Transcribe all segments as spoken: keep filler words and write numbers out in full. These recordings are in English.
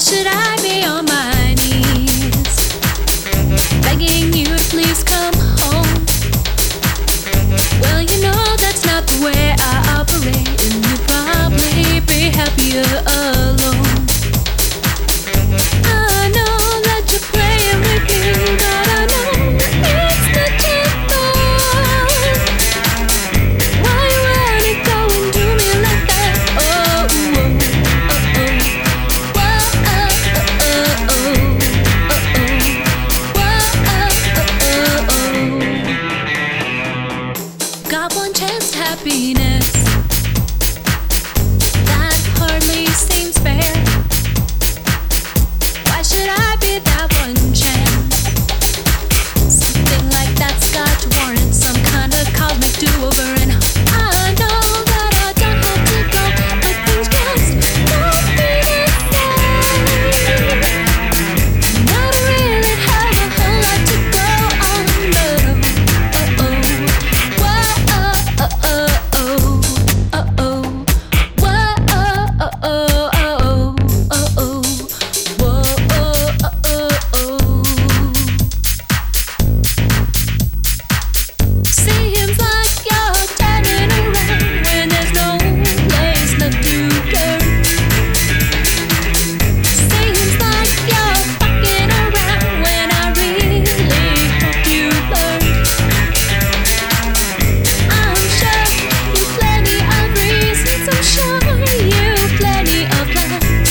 should I be on my knees, begging you to please come home? Well, you know that's not the way I operate, and you'd probably be happier alone. I know that you're playing with me, but I know it's not your fault. Why you let it go and do me like that? Oh, oh, oh, oh. Whoa, oh, oh, oh, oh, oh, oh, oh, oh. Got one chance to happiness. That hardly seems fair. Why should I be that one chance? Something like that's got to warrant some kind of cosmic do-over. And I know that I don't have to go, but things just won't be the same. And I don't really have a whole lot to go on, but oh, oh, oh, oh, oh, oh, oh, whoa, oh, oh, oh, oh, oh, oh. Whoa, oh, oh, oh, oh. Seems like you're turning around when there's no place left to turn. Seems like you're fucking around when I really hope you learn. I'm sure you've plenty of reasons, I'm sure you've plenty of plans.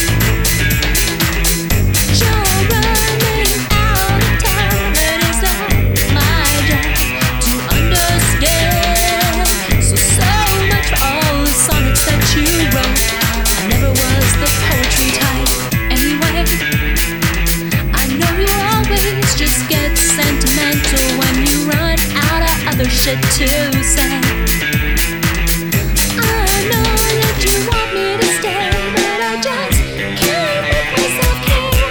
You're running out of time, and it's not my job to understand. So, so much for all the sonnets that you wrote. I never was the poetry type anyway. I know you always just get sentimental when you run out of other shit to say. I know that you want me to stay, but I just can't make myself care.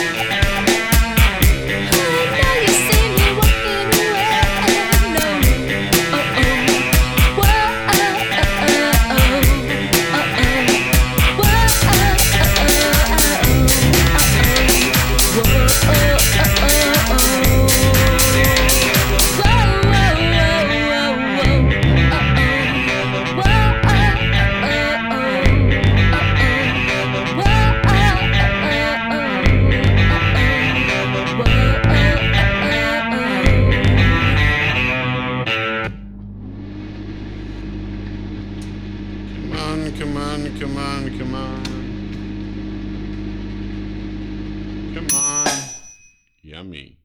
I know you see me walking away. No, oh oh, whoa, oh oh oh, oh oh, whoa, oh oh oh, oh oh, whoa, oh oh oh, whoa, whoa, whoa, whoa, uh oh, whoa, oh oh Come on, come on, come on. Come on. Yummy.